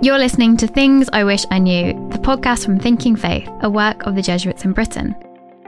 You're listening to Things I Wish I Knew, the podcast from Thinking Faith, a work of the Jesuits in Britain.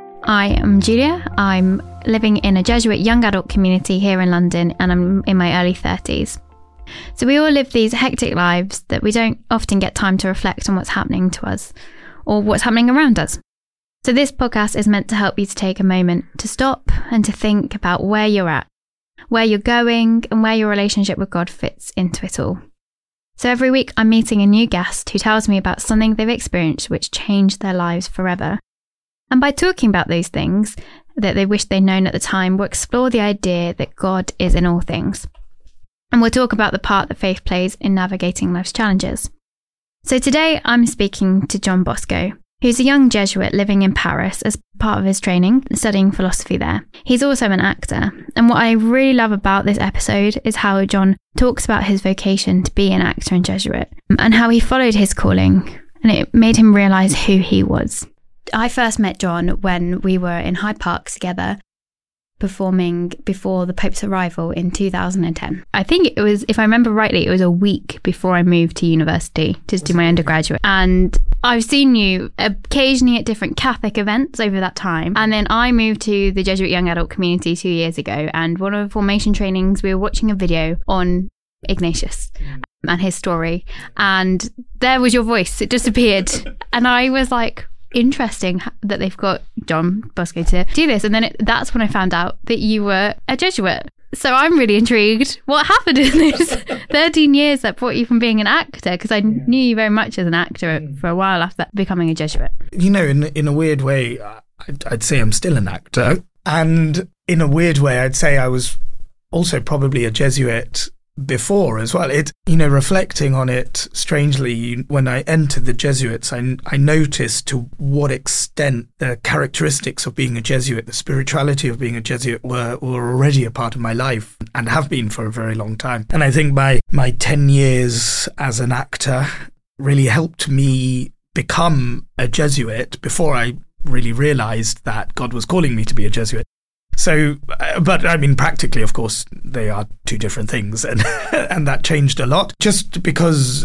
I am Julia. I'm living in a Jesuit young adult community here in London, and I'm in my early 30s. So we all live these hectic lives that we don't often get time to reflect on what's happening to us or what's happening around us. So this podcast is meant to help you to take a moment to stop and to think about where you're at, where you're going, and where your relationship with God fits into it all. So every week I'm meeting a new guest who tells me about something they've experienced which changed their lives forever. And by talking about those things that they wish they'd known at the time, we'll explore the idea that God is in all things. And we'll talk about the part that faith plays in navigating life's challenges. So today I'm speaking to John Bosco, who's a young Jesuit living in Paris as part of his training, studying philosophy there. He's also an actor. And what I really love about this episode is how John talks about his vocation to be an actor and Jesuit and how he followed his calling, and it made him realise who he was. I first met John when we were in Hyde Park together, performing before the Pope's arrival in 2010. I think it was, if I remember rightly, it was a week before I moved to university to do my undergraduate. And I've seen you occasionally at different Catholic events over that time. And then I moved to the Jesuit young adult community 2 years ago. And one of the formation trainings, we were watching a video on Ignatius and his story. And there was your voice. It just appeared. And I was like, interesting that they've got John Bosco to do this. And then that's when I found out that you were a Jesuit. So I'm really intrigued. What happened in those 13 years that brought you from being an actor? Because I knew you very much as an actor for a while after becoming a Jesuit. You know, in a weird way, I'd say I'm still an actor. And in a weird way, I'd say I was also probably a Jesuit before as well. Reflecting on it, strangely, when I entered the Jesuits, I noticed to what extent the characteristics of being a Jesuit, the spirituality of being a Jesuit were already a part of my life and have been for a very long time. And I think my 10 years as an actor really helped me become a Jesuit before I really realized that God was calling me to be a Jesuit. So, but I mean, practically, of course, they are two different things, and and that changed a lot just because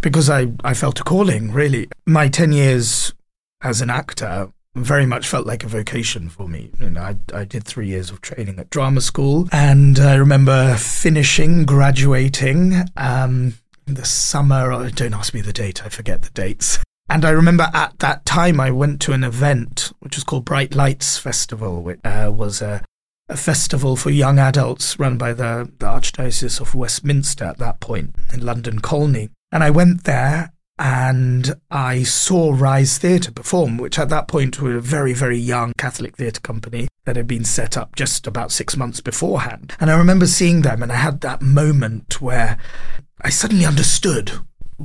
I felt a calling, really. My 10 years as an actor very much felt like a vocation for me. You know, I did 3 years of training at drama school, and I remember graduating in the summer. Don't ask me the date, I forget the dates. And I remember at that time I went to an event which was called Bright Lights Festival, which was a festival for young adults run by the Archdiocese of Westminster at that point in London Colney. And I went there and I saw Rise Theatre perform, which at that point were a very, very young Catholic theatre company that had been set up just about 6 months beforehand. And I remember seeing them, and I had that moment where I suddenly understood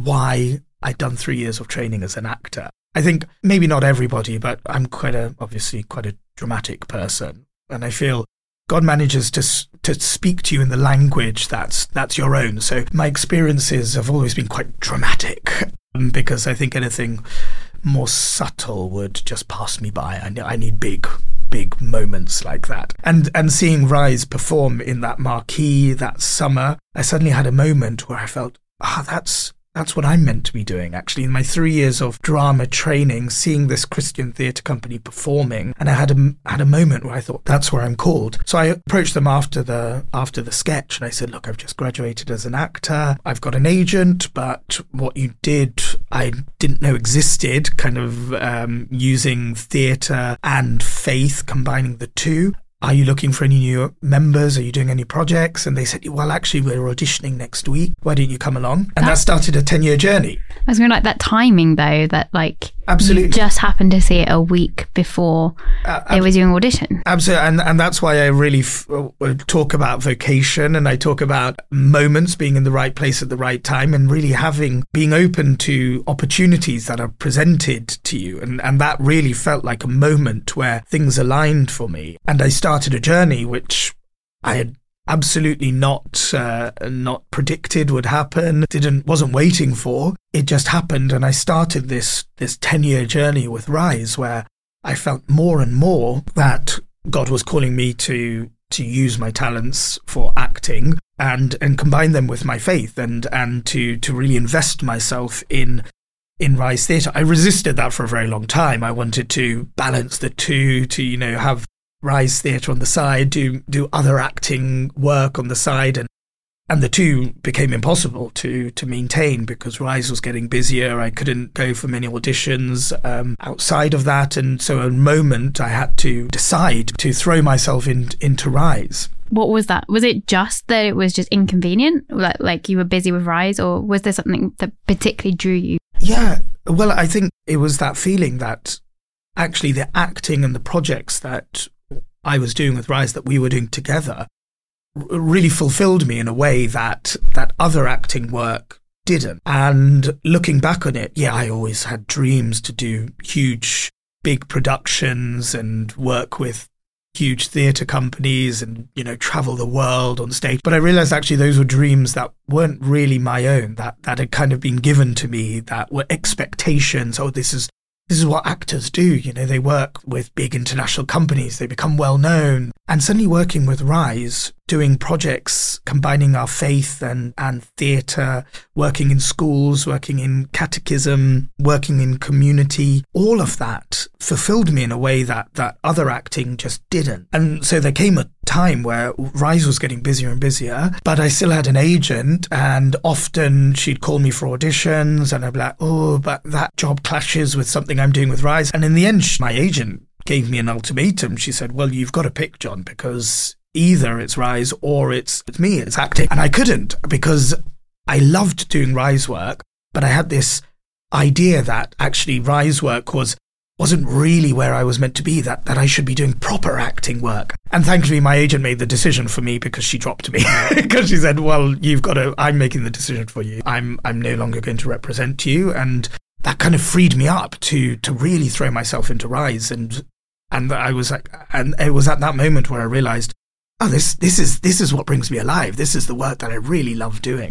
why I'd done 3 years of training as an actor. I think maybe not everybody, but I'm obviously quite a dramatic person. And I feel God manages to speak to you in the language that's your own. So my experiences have always been quite dramatic because I think anything more subtle would just pass me by. I need big moments like that. And seeing Rise perform in that marquee that summer, I suddenly had a moment where I felt, that's what I'm meant to be doing, actually. In my 3 years of drama training, seeing this Christian theatre company performing, and I had a moment where I thought, that's where I'm called. So I approached them after the sketch, and I said, look, I've just graduated as an actor. I've got an agent, but what you did, I didn't know existed, kind of using theatre and faith, combining the two. Are you looking for any new members? Are you doing any projects? And they said, well, actually, we're auditioning next week. Why don't you come along? And that started a 10-year journey. I was going to like that timing, though, that like absolutely you just happened to see it a week before they were doing audition. Absolutely. And that's why I really talk about vocation, and I talk about moments, being in the right place at the right time, and really being open to opportunities that are presented to you. And that really felt like a moment where things aligned for me. And I started a journey which I had absolutely not predicted would happen, wasn't waiting for. It just happened, and I started this 10-year journey with Rise, where I felt more and more that God was calling me to to use my talents for acting and combine them with my faith and to really invest myself in Rise Theatre. I resisted that for a very long time. I wanted to balance the two, to, have Rise Theatre on the side, do other acting work on the side, and the two became impossible to maintain because Rise was getting busier. I couldn't go for many auditions outside of that, and so a moment I had to decide to throw myself into Rise. What was that? Was it just that it was just inconvenient, like you were busy with Rise, or was there something that particularly drew you? Yeah, well, I think it was that feeling that actually the acting and the projects that I was doing with Rise, that we were doing together, really fulfilled me in a way that other acting work didn't. And looking back on it, I always had dreams to do huge, big productions and work with huge theatre companies and, travel the world on stage. But I realised actually those were dreams that weren't really my own, that had kind of been given to me, that were expectations. Oh, this is what actors do. They work with big international companies, they become well known. And suddenly working with Rise, doing projects, combining our faith and theatre, working in schools, working in catechism, working in community, all of that fulfilled me in a way that other acting just didn't. And so there came a time where Rise was getting busier and busier, but I still had an agent, and often she'd call me for auditions and I'd be like, oh, but that job clashes with something I'm doing with Rise. And in the end, my agent gave me an ultimatum. She said, well, you've got to pick, John, because either it's Rise or it's me, it's acting. And I couldn't, because I loved doing Rise work, but I had this idea that actually Rise work wasn't really where I was meant to be, that I should be doing proper acting work. And thankfully, my agent made the decision for me, because she dropped me. Because she said, well, I'm making the decision for you. I'm no longer going to represent you. And that kind of freed me up to really throw myself into Rise. And I was like, and it was at that moment where I realized, oh, this is what brings me alive. This is the work that I really love doing.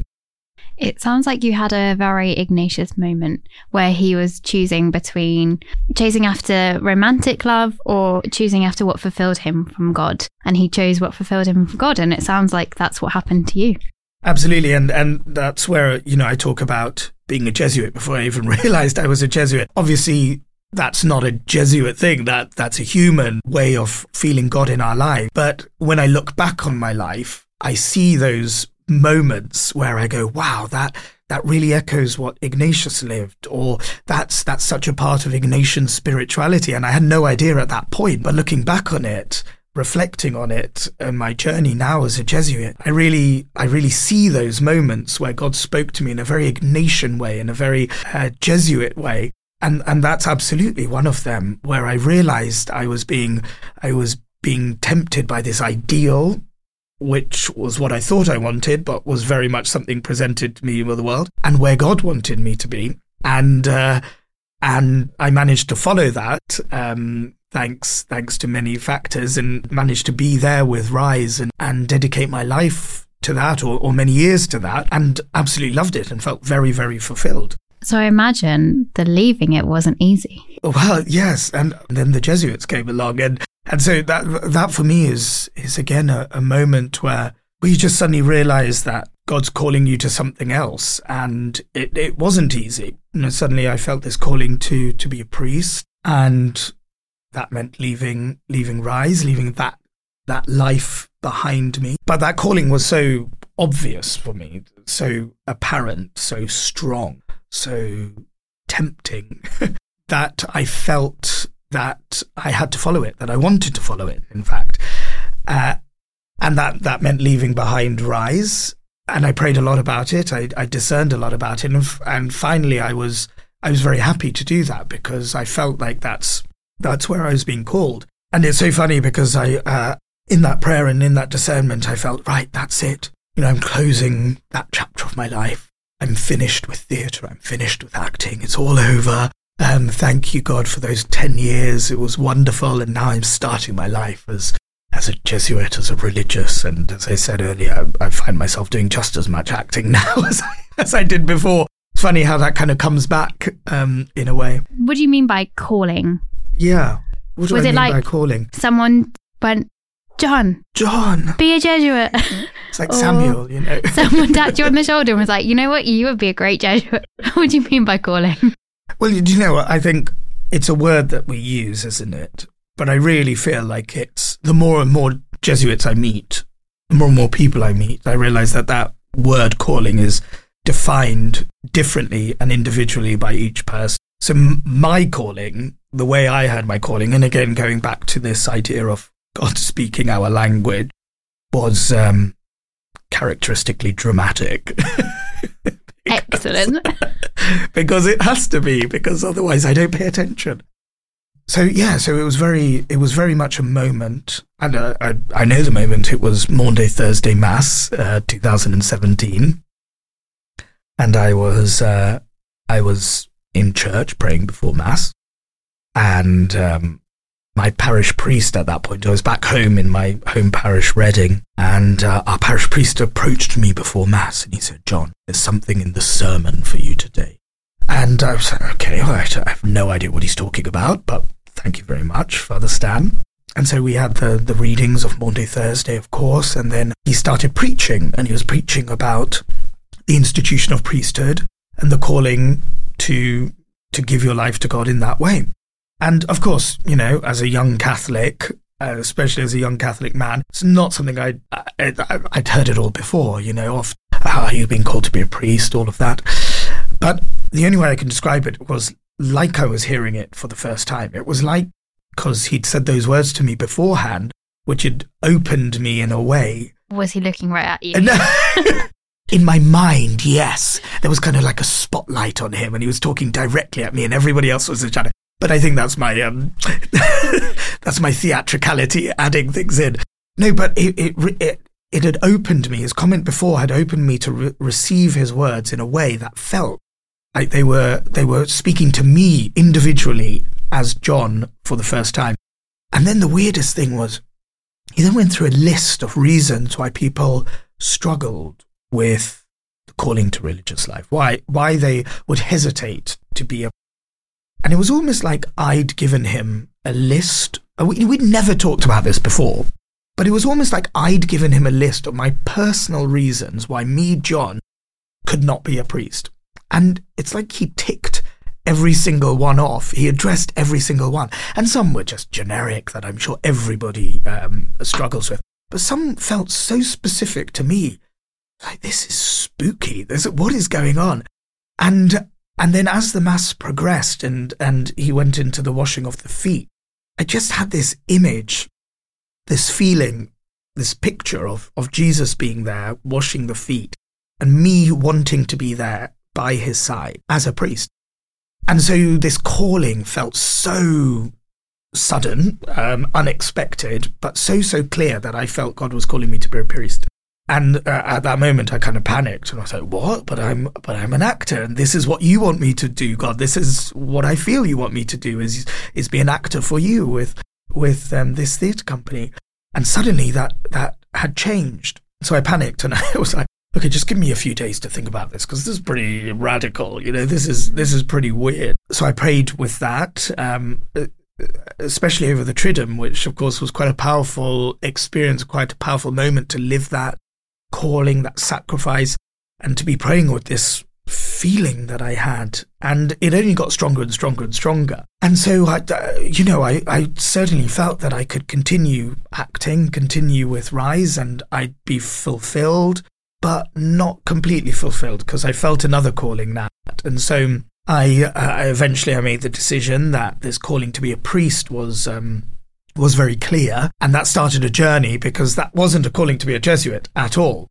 It sounds like you had a very Ignatius moment where he was choosing between chasing after romantic love or choosing after what fulfilled him from God. And he chose what fulfilled him from God. And it sounds like that's what happened to you. Absolutely. And that's where, I talk about being a Jesuit before I even realized I was a Jesuit. Obviously, that's not a Jesuit thing. That's a human way of feeling God in our life. But when I look back on my life, I see those moments where I go, wow, that really echoes what Ignatius lived, or that's such a part of Ignatian spirituality. And I had no idea at that point. But looking back on it, reflecting on it and my journey now as a Jesuit, I really see those moments where God spoke to me in a very Ignatian way, in a very Jesuit way. And that's absolutely one of them, where I realized I was being tempted by this ideal, which was what I thought I wanted, but was very much something presented to me with the world, and where God wanted me to be. And I managed to follow that, thanks to many factors, and managed to be there with Rise and dedicate my life to that, or many years to that, and absolutely loved it and felt very, very fulfilled. So I imagine the leaving it wasn't easy. Well, yes. And then the Jesuits came along. And so that for me is again a moment where you just suddenly realize that God's calling you to something else. And it wasn't easy. Suddenly I felt this calling to be a priest. And that meant leaving Rise, leaving that life behind me. But that calling was so obvious for me, so apparent, so strong, so tempting, that I felt that I had to follow it, that I wanted to follow it, in fact. And that meant leaving behind Rise. And I prayed a lot about it. I discerned a lot about it. And finally, I was very happy to do that, because I felt like that's where I was being called. And it's so funny, because I in that prayer and in that discernment, I felt, right, that's it. I'm closing that chapter of my life. I'm finished with theatre. I'm finished with acting. It's all over. Thank you, God, for those 10 years. It was wonderful. And now I'm starting my life as a Jesuit, as a religious. And as I said earlier, I find myself doing just as much acting now as I did before. It's funny how that kind of comes back in a way. What do you mean by calling? Yeah. What do I mean by calling? Someone went, John, be a Jesuit. It's like Samuel, you know. Someone tapped you on the shoulder and was like, you know what, you would be a great Jesuit. What do you mean by calling? Well, do you know what? I think it's a word that we use, isn't it? But I really feel like it's the more and more Jesuits I meet, the more and more people I meet, I realise that word calling is defined differently and individually by each person. So my calling, the way I had my calling, and again, going back to this idea of God speaking our language, was characteristically dramatic. Excellent. Because it has to be, because otherwise I don't pay attention. So it was very much a moment, and I know the moment. It was Maundy Thursday Mass, 2017, and I was in church praying before Mass, and my parish priest at that point, I was back home in my home parish, Reading, and our parish priest approached me before Mass and he said, "John, there's something in the sermon for you today." And I was like, okay, all right, I have no idea what he's talking about, but thank you very much, Father Stan. And so we had the readings of Maundy Thursday, of course, and then he started preaching, and he was preaching about the institution of priesthood and the calling to give your life to God in that way. And of course, you know, as a young Catholic, especially as a young Catholic man, it's not something I'd heard it all before, you know, of how you've been called to be a priest, all of that. But the only way I can describe it was like I was hearing it for the first time. It was like, because he'd said those words to me beforehand, which had opened me in a way. Was he looking right at you? In my mind, yes. There was kind of like a spotlight on him, and he was talking directly at me, and everybody else was in shadow. But I think that's my that's my theatricality adding things in. No, but it had opened me. His comment before had opened me to receive his words in a way that felt like they were speaking to me individually as John for the first time. And then the weirdest thing was, he then went through a list of reasons why people struggled with the calling to religious life, why they would hesitate to be a. And it was almost like I'd given him a list. We'd never talked about this before, but it was almost like I'd given him a list of my personal reasons why me, John, could not be a priest. And it's like he ticked every single one off. He addressed every single one. And some were just generic that I'm sure everybody struggles with. But some felt so specific to me. Like, this is spooky. What is going on? And then as the Mass progressed and he went into the washing of the feet, I just had this image, this feeling, this picture of Jesus being there, washing the feet, and me wanting to be there by his side as a priest. And so this calling felt so sudden, unexpected, but so clear that I felt God was calling me to be a priest. And at that moment, I kind of panicked, and I was like, "What? But I'm an actor, and this is what you want me to do, God. This is what I feel you want me to do is be an actor for you with this theatre company." And suddenly that had changed. So I panicked, and I was like, "Okay, just give me a few days to think about this, because this is pretty radical. You know, this is pretty weird." So I prayed with that. Especially over the Triduum, which of course was quite a powerful experience, quite a powerful moment to live that calling, that sacrifice, and to be praying with this feeling that I had. And it only got stronger and stronger and stronger. And so, I certainly felt that I could continue acting, continue with Rise, and I'd be fulfilled, but not completely fulfilled, because I felt another calling now. And so I eventually made the decision that this calling to be a priest was very clear, and that started a journey, because that wasn't a calling to be a Jesuit at all.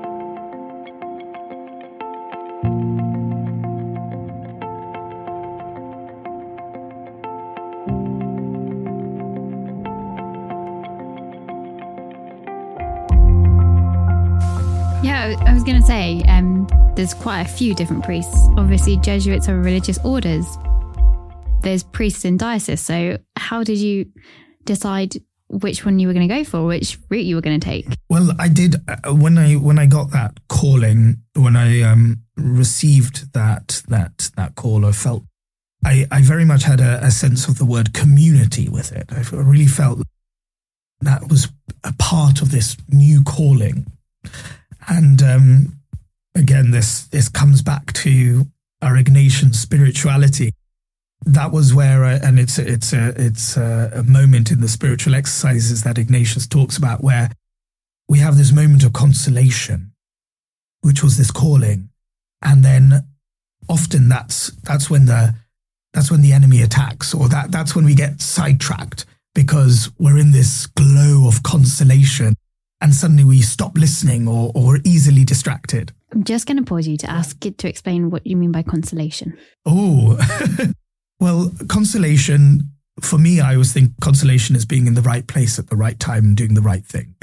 Yeah, I was going to say, there's quite a few different priests. Obviously, Jesuits are religious orders. There's priests in diocese. So how did you decide which one you were going to go for, which route you were going to take? Well, I did. When I got that calling, when I received that call, I felt I very much had a sense of the word community with it. I really felt that was a part of this new calling. And again, this comes back to our Ignatian spirituality. That was where, and it's a moment in the spiritual exercises that Ignatius talks about, where we have this moment of consolation, which was this calling, and then often that's when the enemy attacks, or that's when we get sidetracked because we're in this glow of consolation, and suddenly we stop listening or we're easily distracted. I'm just going to pause you to ask it to explain what you mean by consolation. Oh, well, consolation, for me, I always think consolation is being in the right place at the right time and doing the right thing.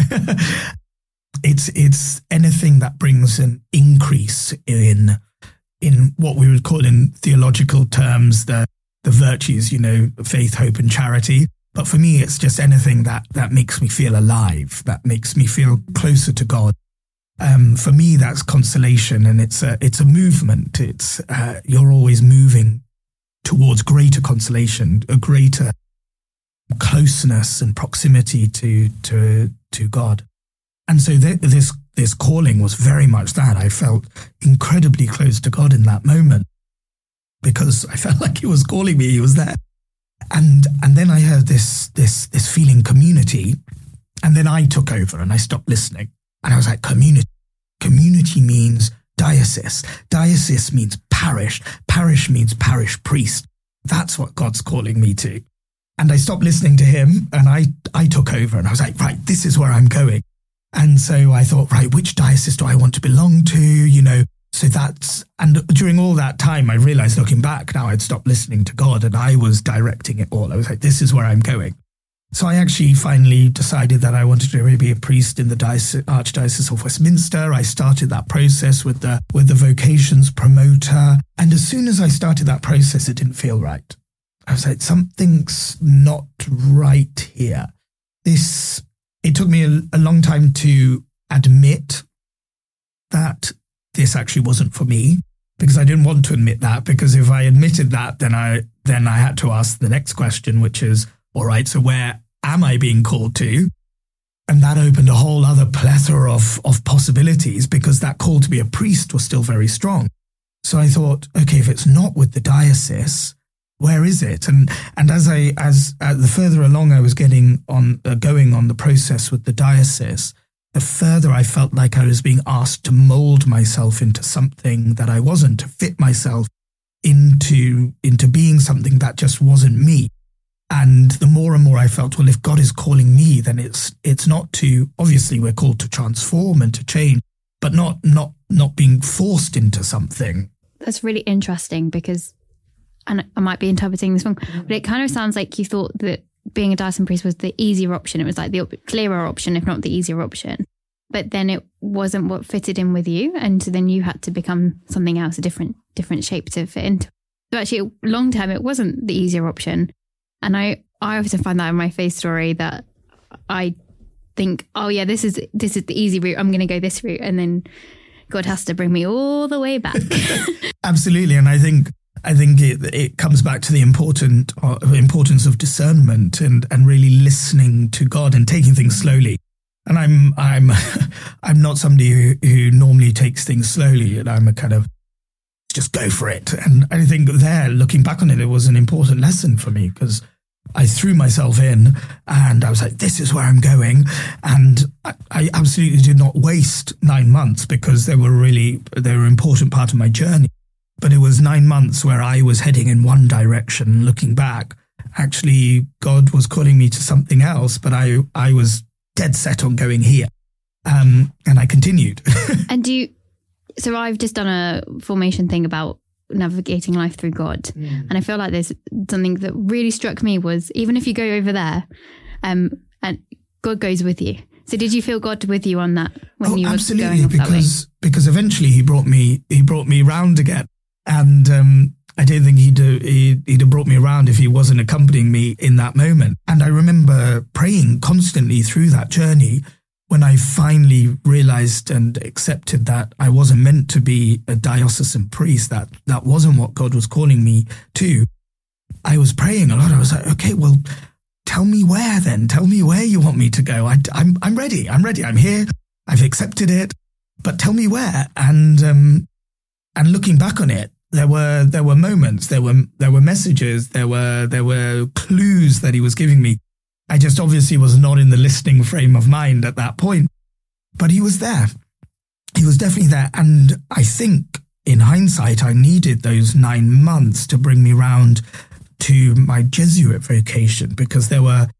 It's anything that brings an increase in what we would call in theological terms the virtues, faith, hope, and charity. But for me, it's just anything that makes me feel alive, that makes me feel closer to God. For me, that's consolation, and it's a movement. It's you're always moving towards greater consolation, a greater closeness and proximity to God. And so this calling was very much that. I felt incredibly close to God in that moment because I felt like He was calling me. He was there. And then I heard this feeling community, and then I took over and I stopped listening. And I was like, community. Community means diocese. Diocese means parish. Parish means parish priest. That's what God's calling me to. And I stopped listening to Him, and I took over, and I was like, right, this is where I'm going. And so I thought, right, which diocese do I want to belong to? And during all that time, I realized, looking back now, I'd stopped listening to God and I was directing it all. I was like, this is where I'm going. So I actually finally decided that I wanted to be a priest in the Archdiocese of Westminster. I started that process with the vocations promoter. And as soon as I started that process, it didn't feel right. I was like, something's not right here. It took me a long time to admit that this actually wasn't for me, because I didn't want to admit that, because if I admitted that, then I had to ask the next question, which is, all right, so where am I being called to? And that opened a whole other plethora of possibilities, because that call to be a priest was still very strong. So I thought, okay, if it's not with the diocese, where is it? And as the further along I was going on the process with the diocese, the further I felt like I was being asked to mold myself into something that I wasn't, to fit myself into being something that just wasn't me. And the more and more I felt, well, if God is calling me, then it's not to, obviously we're called to transform and to change, but not being forced into something. That's really interesting, because, and I might be interpreting this wrong, but it kind of sounds like you thought that being a diocesan priest was the easier option. It was like the clearer option, if not the easier option. But then it wasn't what fitted in with you. And so then you had to become something else, a different shape to fit into. So actually, long term, it wasn't the easier option. And I often find that in my faith story, that I think, oh yeah, this is the easy route. I'm going to go this route. And then God has to bring me all the way back. Absolutely. And I think it comes back to the importance of discernment and really listening to God and taking things slowly. And I'm not somebody who normally takes things slowly, and I'm a kind of just go for it. And I think there, looking back on it, it was an important lesson for me, because I threw myself in and I was like, this is where I'm going. And I absolutely did not waste 9 months, because they were an important part of my journey. But it was 9 months where I was heading in one direction. Looking back, actually, God was calling me to something else, but I was dead set on going here. And I continued. And so I've just done a formation thing about navigating life through God. And I feel like there's something that really struck me was, even if you go over there, and God goes with you. So did you feel God with you on that when you were going off that way? Because eventually he brought me round again. And I don't think he'd have brought me around if he wasn't accompanying me in that moment. And I remember praying constantly through that journey. When I finally realized and accepted that I wasn't meant to be a diocesan priest, that wasn't what God was calling me to, I was praying a lot. I was like, okay, well, tell me where then. Tell me where you want me to go. I'm ready. I'm here. I've accepted it. But tell me where. And looking back on it, there were moments, there were messages, there were clues that he was giving me. I just obviously was not in the listening frame of mind at that point. But he was there. He was definitely there. And I think in hindsight, I needed those 9 months to bring me round to my Jesuit vocation, because there were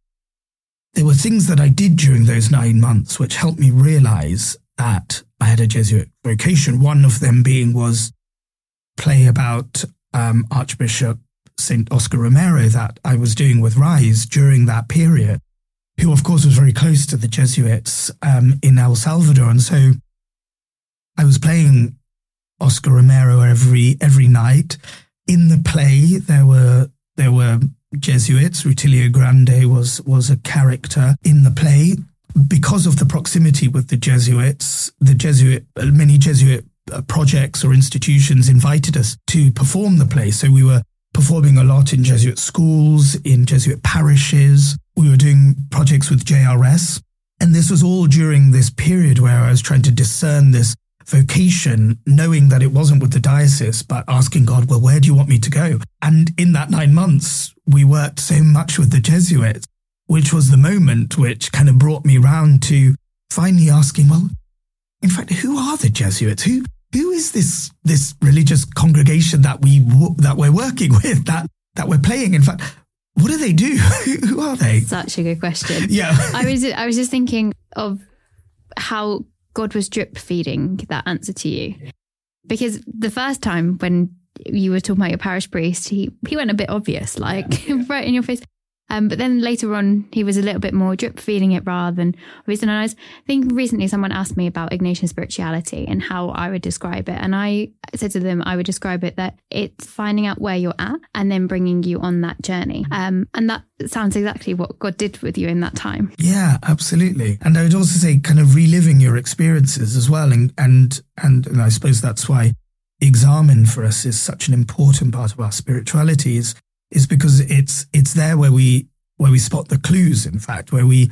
things that I did during those 9 months which helped me realize that I had a Jesuit vocation. One of them was play about Archbishop St. Oscar Romero that I was doing with Rise during that period, who of course was very close to the Jesuits in El Salvador. And so I was playing Oscar Romero every night. In the play, there were Jesuits. Rutilio Grande was a character in the play. Because of the proximity with the Jesuits, many Jesuit projects or institutions invited us to perform the play. So we were performing a lot in Jesuit schools, in Jesuit parishes. We were doing projects with JRS. And this was all during this period where I was trying to discern this vocation, knowing that it wasn't with the diocese, but asking God, well, where do you want me to go? And in that 9 months, we worked so much with the Jesuits, which was the moment which kind of brought me round to finally asking, well, in fact, who are the Jesuits? Who is this religious congregation that we're working with, that we're playing? In fact, what do they do? Who are they? Such a good question. Yeah. I was just thinking of how God was drip feeding that answer to you. Because the first time when you were talking about your parish priest, he went a bit obvious, like right in your face. But then later on, he was a little bit more drip feeding it rather than obvious. And I think recently someone asked me about Ignatian spirituality and how I would describe it. And I said to them, I would describe it that it's finding out where you're at and then bringing you on that journey. And that sounds exactly what God did with you in that time. Yeah, absolutely. And I would also say kind of reliving your experiences as well. And I suppose that's why examen for us is such an important part of our spirituality is because it's there where we spot the clues, in fact, where we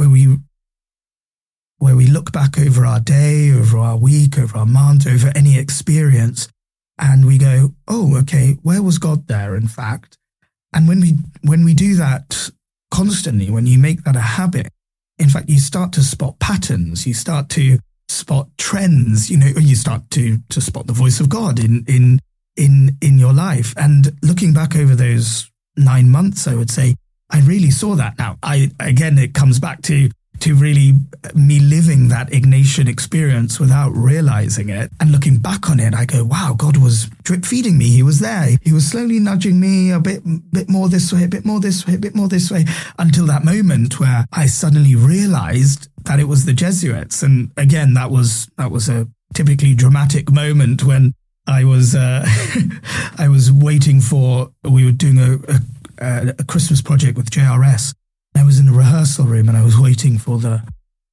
look back over our day, over our week, over our month, over any experience, and we go, oh, okay, where was God there, in fact? And when we do that constantly, when you make that a habit, in fact, you start to spot patterns, you start to spot trends, you start to spot the voice of God in your life. And looking back over those 9 months, I would say I really saw that. Now, it comes back to really me living that Ignatian experience without realizing it. And looking back on it, I go, wow, God was drip feeding me. He was there. He was slowly nudging me a bit more this way, a bit more this way, a bit more this way, until that moment where I suddenly realized that it was the Jesuits. And again, that was a typically dramatic moment when I was waiting we were doing a Christmas project with JRS. I was in the rehearsal room and I was waiting for the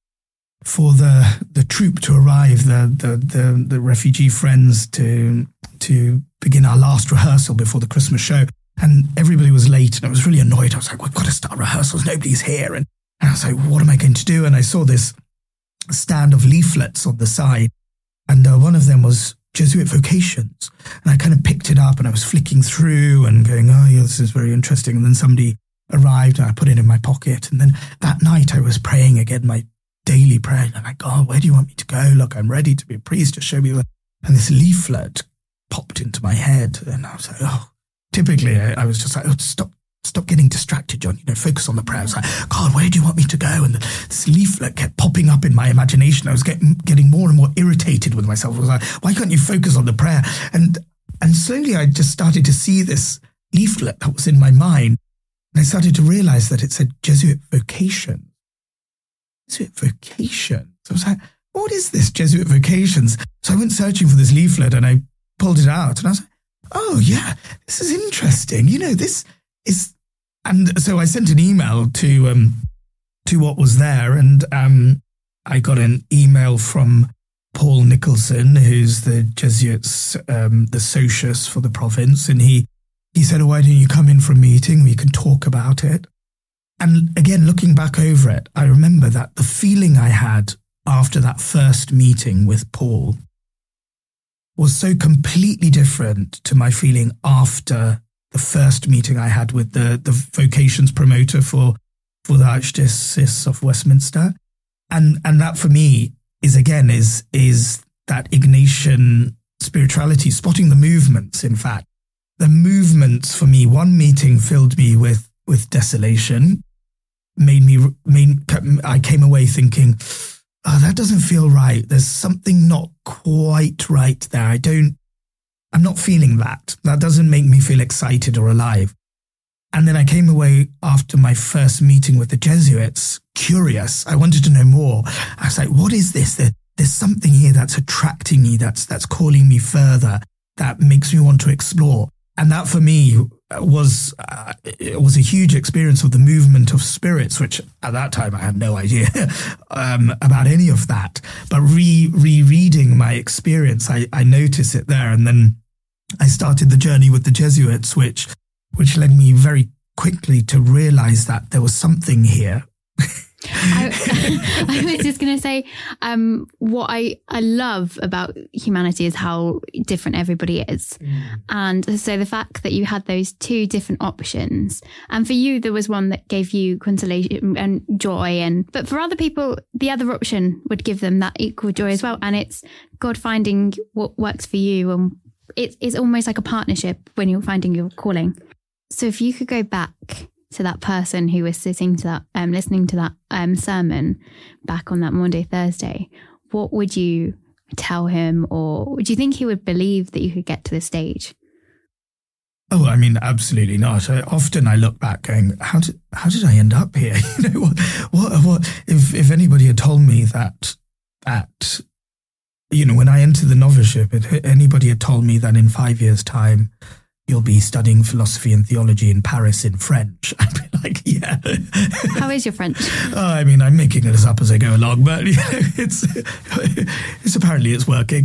troupe to arrive, the refugee friends to begin our last rehearsal before the Christmas show. And everybody was late and I was really annoyed. I was like, we've got to start rehearsals. Nobody's here. And I was like, what am I going to do? And I saw this stand of leaflets on the side, and one of them was Jesuit vocations. And I kind of picked it up and I was flicking through and going, oh yeah, this is very interesting. And then somebody arrived and I put it in my pocket. And then that night I was praying again, my daily prayer. And I'm like, God, where do you want me to go? Look, I'm ready to be a priest. Just show me where. And this leaflet popped into my head. And I was like, oh, typically I was just like, oh, stop getting distracted, John. Focus on the prayer. I was like, God, where do you want me to go? And this leaflet kept popping up in my imagination. I was getting more and more irritated with myself. I was like, why can't you focus on the prayer? And slowly I just started to see this leaflet that was in my mind. And I started to realize that it said Jesuit vocation. Jesuit vocation. So I was like, what is this Jesuit vocations? So I went searching for this leaflet and I pulled it out and I was like, oh yeah, this is interesting. This is, and so I sent an email to what was there, and I got an email from Paul Nicholson, who's the Jesuits, the socius for the province, and he said, oh, why don't you come in for a meeting? We can talk about it. And again, looking back over it, I remember that the feeling I had after that first meeting with Paul was so completely different to my feeling after the first meeting I had with the vocations promoter for the Archdiocese of Westminster. And that for me is that Ignatian spirituality, spotting the movements, in fact. The movements for me, one meeting filled me with desolation, I came away thinking, oh, that doesn't feel right. There's something not quite right there. I'm not feeling that. That doesn't make me feel excited or alive. And then I came away after my first meeting with the Jesuits, curious. I wanted to know more. I was like, what is this? There's something here that's attracting me, that's calling me further, that makes me want to explore. And that for me was a huge experience of the movement of spirits, which at that time I had no idea about any of that. But rereading my experience, I noticed it there. And then I started the journey with the Jesuits, which led me very quickly to realize that there was something here. I was just going to say, what I love about humanity is how different everybody is. And so the fact that you had those two different options, and for you, there was one that gave you consolation and joy. But for other people, the other option would give them that equal joy as well. And it's God finding what works for you. And it's almost like a partnership when you're finding your calling. So if you could go back to that person who was sitting to that, listening to that sermon back on that Maundy Thursday, what would you tell him, or do you think he would believe that you could get to this stage? Oh, I mean, absolutely not. Often I look back going, how did I end up here? You know, what if anybody had told me that you know, when I entered the novitiate, if anybody had told me that in 5 years' time you'll be studying philosophy and theology in Paris in French, I'd be like, yeah. How is your French? I mean, I'm making it up as I go along, but you know, it's apparently it's working.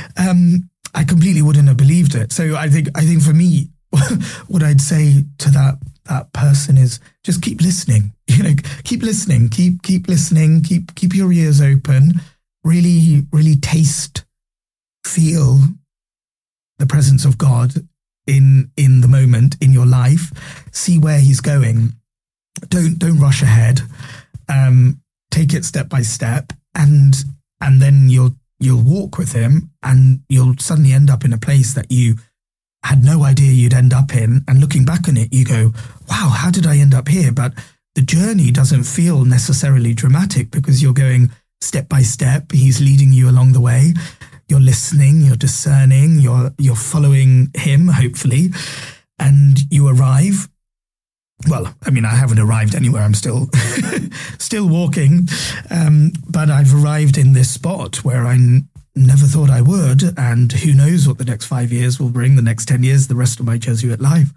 I completely wouldn't have believed it. So I think for me, what I'd say to that person is just keep listening. You know, keep listening, keep listening, keep your ears open. Really, really taste, feel the presence of God in the moment in your life. See where he's going. Don't rush ahead. Take it step by step, and then you'll walk with him, and you'll suddenly end up in a place that you had no idea you'd end up in. And looking back on it, you go, wow, how did I end up here? But the journey doesn't feel necessarily dramatic because you're going step by step. He's leading you along the way. You're listening, you're discerning, you're following him, hopefully, and you arrive. Well, I mean, I haven't arrived anywhere. I'm still walking, but I've arrived in this spot where I never thought I would, and who knows what the next 5 years will bring, the next 10 years, the rest of my Jesuit life.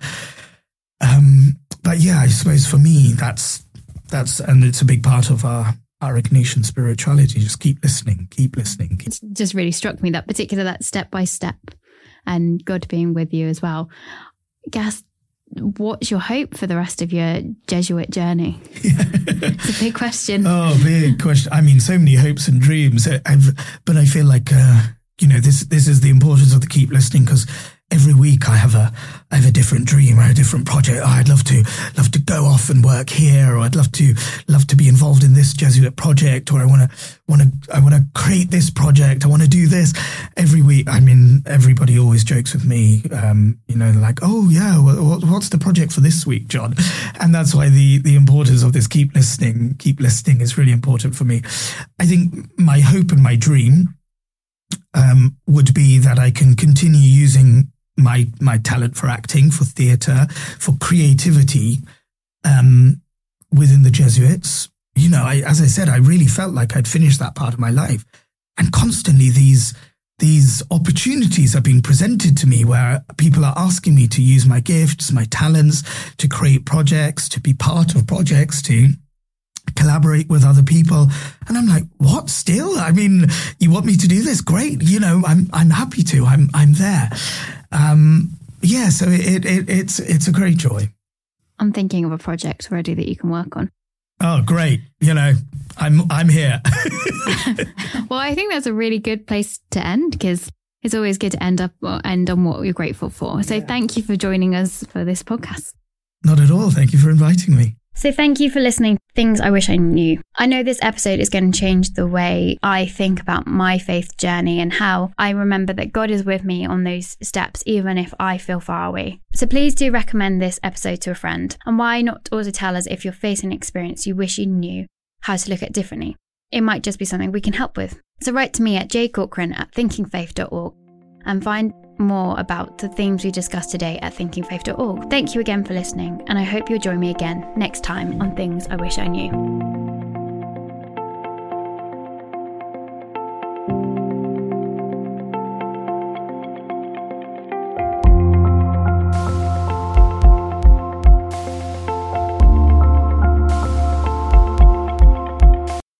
But yeah, I suppose for me, that's, and it's a big part of our Ignatian spirituality. Just keep listening. It just really struck me, that step by step, and God being with you as well. Gas, what's your hope for the rest of your Jesuit journey? It's a big question. Oh, big question. I mean, so many hopes and dreams. But I feel like you know, this is the importance of the keep listening, because every week I have a different dream or a different project. Oh, I'd love to go off and work here, or I'd love to be involved in this Jesuit project, or I want to create this project. I want to do this every week. I mean, everybody always jokes with me, you know, like, oh yeah, what's the project for this week, John? And that's why the importance of this keep listening is really important for me. I think my hope and my dream would be that I can continue using my talent for acting, for theatre, for creativity within the Jesuits. You know, as I said, I really felt like I'd finished that part of my life. And constantly these opportunities are being presented to me where people are asking me to use my gifts, my talents, to create projects, to be part of projects, to collaborate with other people. And I'm like, what, still? I mean, you want me to do this? Great. You know, I'm happy to. I'm there. Yeah, so it's a great joy. I'm thinking of a project already that you can work on. Oh, great. I'm here. Well, I think that's a really good place to end, because it's always good to end on what you're grateful for. So thank you for joining us for this podcast. Not at all. Thank you for inviting me. So thank you for listening to Things I Wish I Knew. I know this episode is going to change the way I think about my faith journey and how I remember that God is with me on those steps, even if I feel far away. So please do recommend this episode to a friend. And why not also tell us if you're facing an experience you wish you knew how to look at differently. It might just be something we can help with. So write to me at jcorcoran@thinkingfaith.org and find more about the themes we discussed today at thinkingfaith.org. Thank you again for listening, and I hope you'll join me again next time on Things I Wish I Knew.